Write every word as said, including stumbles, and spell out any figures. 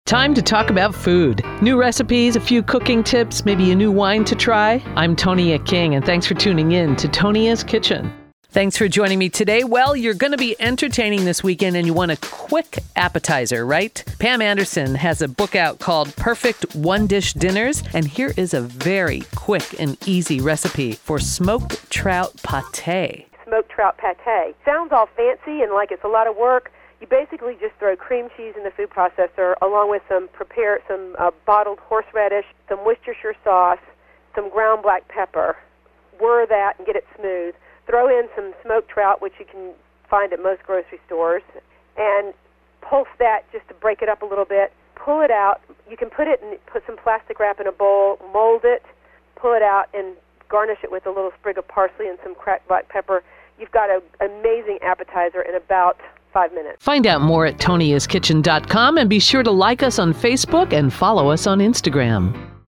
Time to talk about food. New recipes, a few cooking tips, maybe a new wine to try. I'm Tonia King, and thanks for tuning in to Tonia's Kitchen. Thanks for joining me today. Well, you're going to be entertaining this weekend and you want a quick appetizer, right? Pam Anderson has a book out called Perfect One-Dish Dinners, and here is a very quick and easy recipe for smoked trout pate. Smoked trout pate. Sounds all fancy and like it's a lot of work. You basically just throw cream cheese in the food processor along with some prepare some uh, bottled horseradish, some Worcestershire sauce, some ground black pepper. Whir that and get it smooth. Throw in some smoked trout, which you can find at most grocery stores, and pulse that just to break it up a little bit. Pull it out. You can put it in, put some plastic wrap in a bowl, mold it, pull it out, and garnish it with a little sprig of parsley and some cracked black pepper. You've got an amazing appetizer in about five minutes. Find out more at tonias kitchen dot com and be sure to like us on Facebook and follow us on Instagram.